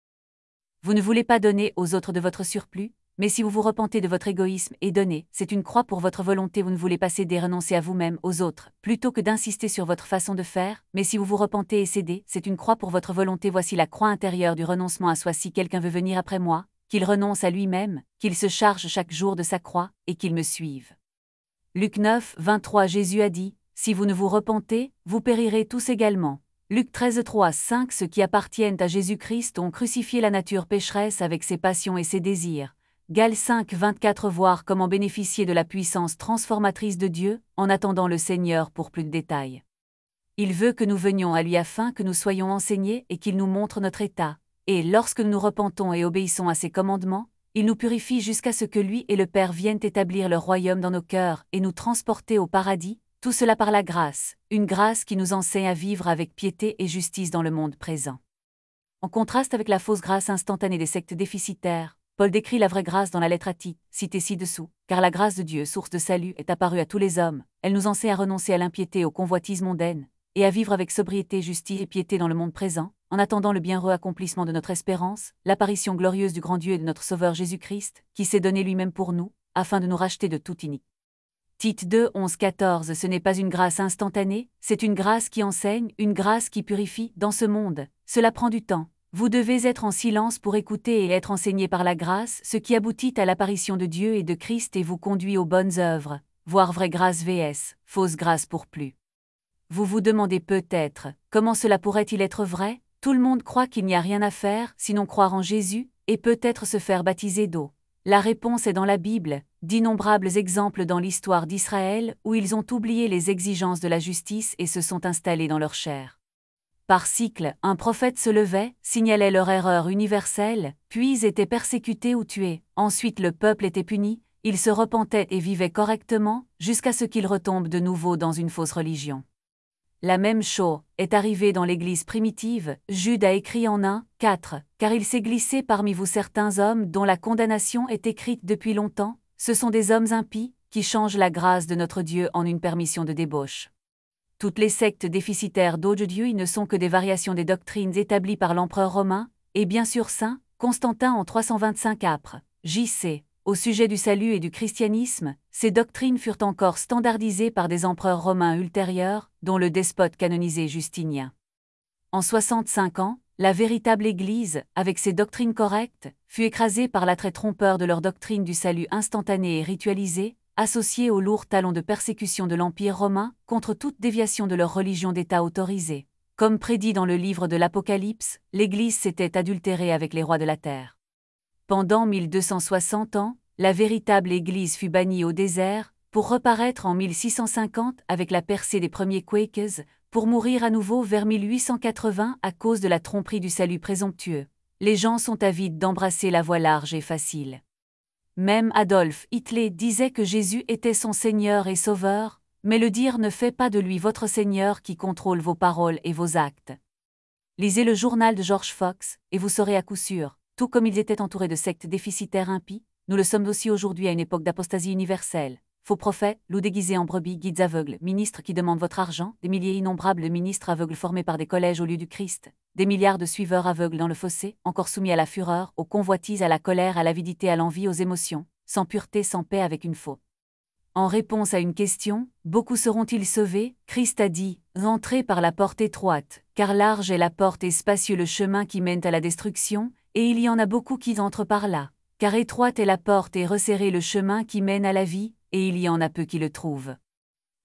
Vous ne voulez pas donner aux autres de votre surplus, mais si vous vous repentez de votre égoïsme et donnez, c'est une croix pour votre volonté. Vous ne voulez pas céder, renoncer à vous-même, aux autres, plutôt que d'insister sur votre façon de faire, mais si vous vous repentez et cédez, c'est une croix pour votre volonté. Voici la croix intérieure du renoncement à soi. Si quelqu'un veut venir après moi, qu'il renonce à lui-même, qu'il se charge chaque jour de sa croix, et qu'il me suive. Luc 9:23. Jésus a dit, si vous ne vous repentez, vous périrez tous également. Luc 13:3-5. Ceux qui appartiennent à Jésus-Christ ont crucifié la nature pécheresse avec ses passions et ses désirs. Galates 5:24. Voir comment bénéficier de la puissance transformatrice de Dieu, en attendant le Seigneur pour plus de détails. Il veut que nous venions à lui afin que nous soyons enseignés et qu'il nous montre notre état. Et lorsque nous nous repentons et obéissons à ses commandements, il nous purifie jusqu'à ce que lui et le Père viennent établir leur royaume dans nos cœurs et nous transporter au paradis, tout cela par la grâce, une grâce qui nous enseigne à vivre avec piété et justice dans le monde présent. En contraste avec la fausse grâce instantanée des sectes déficitaires, Paul décrit la vraie grâce dans la lettre à Tite, citée ci-dessous, car la grâce de Dieu, source de salut, est apparue à tous les hommes. Elle nous enseigne à renoncer à l'impiété et aux convoitises mondaines, et à vivre avec sobriété, justice et piété dans le monde présent, en attendant le bienheureux accomplissement de notre espérance, l'apparition glorieuse du grand Dieu et de notre Sauveur Jésus-Christ, qui s'est donné lui-même pour nous, afin de nous racheter de toute iniquité. Tite 2:11-14. Ce n'est pas une grâce instantanée, c'est une grâce qui enseigne, une grâce qui purifie. Dans ce monde, cela prend du temps. Vous devez être en silence pour écouter et être enseigné par la grâce, ce qui aboutit à l'apparition de Dieu et de Christ et vous conduit aux bonnes œuvres, voire vraie grâce vs. fausse grâce pour plus. Vous vous demandez peut-être, comment cela pourrait-il être vrai? Tout le monde croit qu'il n'y a rien à faire, sinon croire en Jésus, et peut-être se faire baptiser d'eau. La réponse est dans la Bible, d'innombrables exemples dans l'histoire d'Israël où ils ont oublié les exigences de la justice et se sont installés dans leur chair. Par cycle, un prophète se levait, signalait leur erreur universelle, puis était persécuté ou tué. Ensuite le peuple était puni, il se repentait et vivait correctement, jusqu'à ce qu'il retombe de nouveau dans une fausse religion. La même chose est arrivée dans l'Église primitive. Jude a écrit en 1:4, car il s'est glissé parmi vous certains hommes dont la condamnation est écrite depuis longtemps, ce sont des hommes impies, qui changent la grâce de notre Dieu en une permission de débauche. Toutes les sectes déficitaires d'aujourd'hui ne sont que des variations des doctrines établies par l'empereur romain, et bien sûr Saint Constantin en 325 apr. J.C. Au sujet du salut et du christianisme, ces doctrines furent encore standardisées par des empereurs romains ultérieurs, dont le despote canonisé Justinien. En 65 ans, la véritable Église, avec ses doctrines correctes, fut écrasée par l'attrait trompeur de leur doctrine du salut instantané et ritualisé, associée aux lourds talons de persécution de l'Empire romain contre toute déviation de leur religion d'État autorisée. Comme prédit dans le livre de l'Apocalypse, l'Église s'était adultérée avec les rois de la terre. Pendant 1260 ans, la véritable Église fut bannie au désert, pour reparaître en 1650 avec la percée des premiers Quakers, pour mourir à nouveau vers 1880 à cause de la tromperie du salut présomptueux. Les gens sont avides d'embrasser la voie large et facile. Même Adolf Hitler disait que Jésus était son Seigneur et Sauveur, mais le dire ne fait pas de lui votre Seigneur qui contrôle vos paroles et vos actes. Lisez le journal de George Fox, et vous saurez à coup sûr, tout comme ils étaient entourés de sectes déficitaires impies, nous le sommes aussi aujourd'hui à une époque d'apostasie universelle. Faux prophètes, loups déguisés en brebis, guides aveugles, ministres qui demandent votre argent, des milliers innombrables de ministres aveugles formés par des collèges au lieu du Christ, des milliards de suiveurs aveugles dans le fossé, encore soumis à la fureur, aux convoitises, à la colère, à l'avidité, à l'envie, aux émotions, sans pureté, sans paix avec une faute. En réponse à une question, beaucoup seront-ils sauvés? Christ a dit, entrez par la porte étroite, car large est la porte et spacieux le chemin qui mène à la destruction, et il y en a beaucoup qui entrent par là, car étroite est la porte et resserré le chemin qui mène à la vie, et il y en a peu qui le trouvent.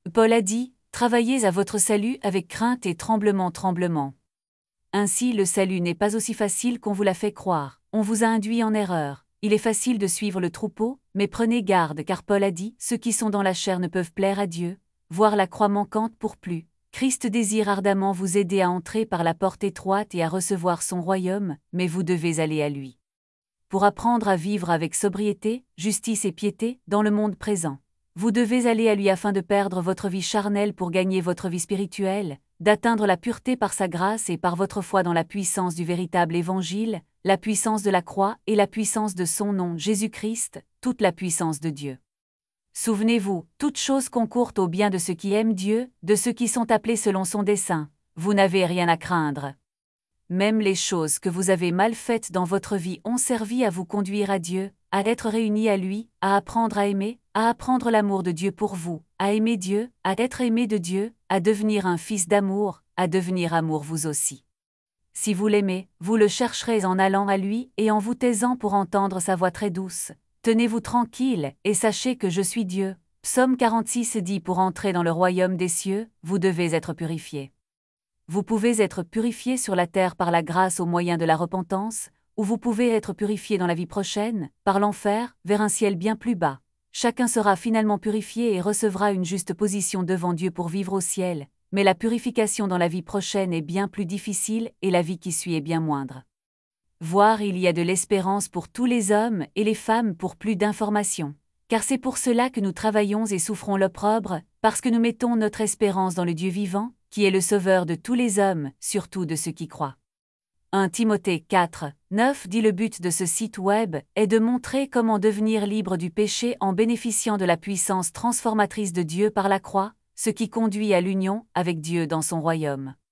Paul a dit, « Travaillez à votre salut avec crainte et tremblement. » Ainsi le salut n'est pas aussi facile qu'on vous l'a fait croire, on vous a induit en erreur. Il est facile de suivre le troupeau, mais prenez garde car Paul a dit, « Ceux qui sont dans la chair ne peuvent plaire à Dieu, voir la croix manquante pour plus. » Christ désire ardemment vous aider à entrer par la porte étroite et à recevoir son royaume, mais vous devez aller à lui. Pour apprendre à vivre avec sobriété, justice et piété dans le monde présent, vous devez aller à lui afin de perdre votre vie charnelle pour gagner votre vie spirituelle, d'atteindre la pureté par sa grâce et par votre foi dans la puissance du véritable évangile, la puissance de la croix et la puissance de son nom Jésus-Christ, toute la puissance de Dieu. Souvenez-vous, toute chose concourt au bien de ceux qui aiment Dieu, de ceux qui sont appelés selon son dessein. Vous n'avez rien à craindre. Même les choses que vous avez mal faites dans votre vie ont servi à vous conduire à Dieu, à être réunis à lui, à apprendre à aimer, à apprendre l'amour de Dieu pour vous, à aimer Dieu, à être aimé de Dieu, à devenir un fils d'amour, à devenir amour vous aussi. Si vous l'aimez, vous le chercherez en allant à lui et en vous taisant pour entendre sa voix très douce. Tenez-vous tranquille, et sachez que je suis Dieu. Psaume 46 dit pour entrer dans le royaume des cieux, vous devez être purifiés. Vous pouvez être purifié sur la terre par la grâce au moyen de la repentance, ou vous pouvez être purifié dans la vie prochaine, par l'enfer, vers un ciel bien plus bas. Chacun sera finalement purifié et recevra une juste position devant Dieu pour vivre au ciel, mais la purification dans la vie prochaine est bien plus difficile et la vie qui suit est bien moindre. Voir il y a de l'espérance pour tous les hommes et les femmes pour plus d'informations. Car c'est pour cela que nous travaillons et souffrons l'opprobre, parce que nous mettons notre espérance dans le Dieu vivant, qui est le Sauveur de tous les hommes, surtout de ceux qui croient. 1 Timothée 4, 9 dit le but de ce site web est de montrer comment devenir libre du péché en bénéficiant de la puissance transformatrice de Dieu par la croix, ce qui conduit à l'union avec Dieu dans son royaume.